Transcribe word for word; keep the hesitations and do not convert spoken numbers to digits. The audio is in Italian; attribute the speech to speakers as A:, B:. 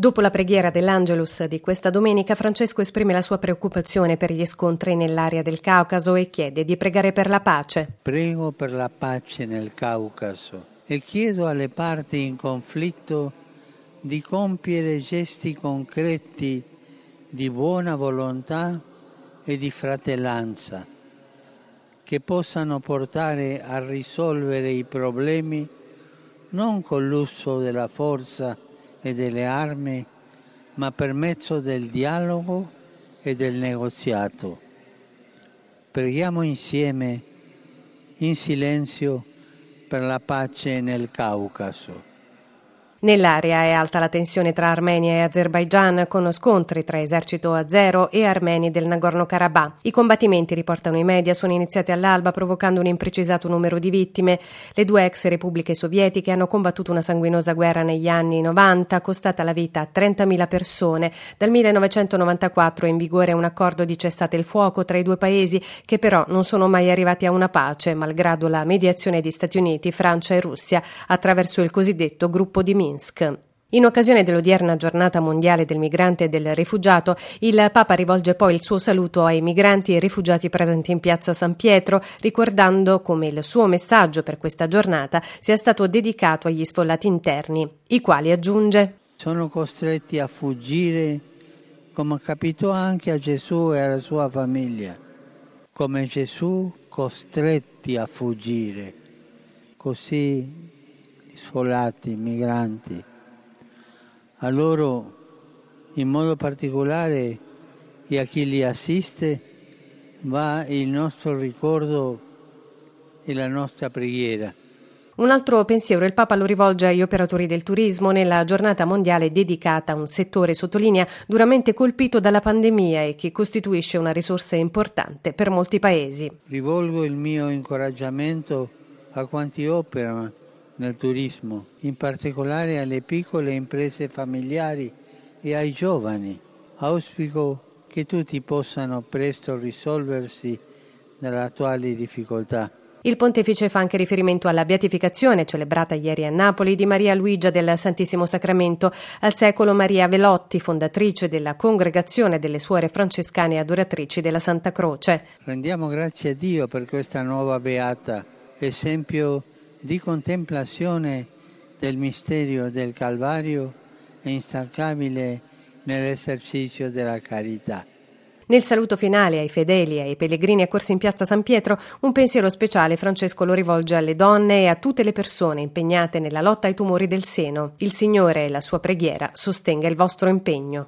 A: Dopo la preghiera dell'Angelus di questa domenica, Francesco esprime la sua preoccupazione per gli scontri nell'area del Caucaso e chiede di pregare per la pace.
B: Prego per la pace nel Caucaso e chiedo alle parti in conflitto di compiere gesti concreti di buona volontà e di fratellanza che possano portare a risolvere i problemi non con l'uso della forza e delle armi, ma per mezzo del dialogo e del negoziato. Preghiamo insieme, in silenzio, per la pace nel Caucaso.
A: Nell'area è alta la tensione tra Armenia e Azerbaigian, con scontri tra esercito azero e armeni del Nagorno-Karabakh. I combattimenti, riportano i media, sono iniziati all'alba provocando un imprecisato numero di vittime. Le due ex repubbliche sovietiche hanno combattuto una sanguinosa guerra negli anni novanta, costata la vita a trentamila persone. Dal millenovecentonovantaquattro è in vigore un accordo di cessate il fuoco tra i due paesi, che però non sono mai arrivati a una pace, malgrado la mediazione di Stati Uniti, Francia e Russia, attraverso il cosiddetto gruppo di Minsk. In occasione dell'odierna giornata mondiale del migrante e del rifugiato, il Papa rivolge poi il suo saluto ai migranti e rifugiati presenti in piazza San Pietro, ricordando come il suo messaggio per questa giornata sia stato dedicato agli sfollati interni, i quali, aggiunge,
B: sono costretti a fuggire, come capitò anche a Gesù e alla sua famiglia, come Gesù costretti a fuggire, così sfollati, migranti. A loro, in modo particolare, e a chi li assiste, va il nostro ricordo e la nostra preghiera.
A: Un altro pensiero il Papa lo rivolge agli operatori del turismo nella giornata mondiale dedicata a un settore, sottolinea, duramente colpito dalla pandemia e che costituisce una risorsa importante per molti paesi.
B: Rivolgo il mio incoraggiamento a quanti operano nel turismo, in particolare alle piccole imprese familiari e ai giovani. Auspico che tutti possano presto risolversi dalle attuali difficoltà.
A: Il pontefice fa anche riferimento alla beatificazione, celebrata ieri a Napoli, di Maria Luigia del Santissimo Sacramento, al secolo Maria Velotti, fondatrice della Congregazione delle Suore Francescane Adoratrici della Santa Croce.
B: Rendiamo grazie a Dio per questa nuova beata, esempio di contemplazione del mistero del Calvario e instancabile nell'esercizio della carità.
A: Nel saluto finale ai fedeli e ai pellegrini accorsi in piazza San Pietro, un pensiero speciale Francesco lo rivolge alle donne e a tutte le persone impegnate nella lotta ai tumori del seno. Il Signore e la sua preghiera sostenga il vostro impegno.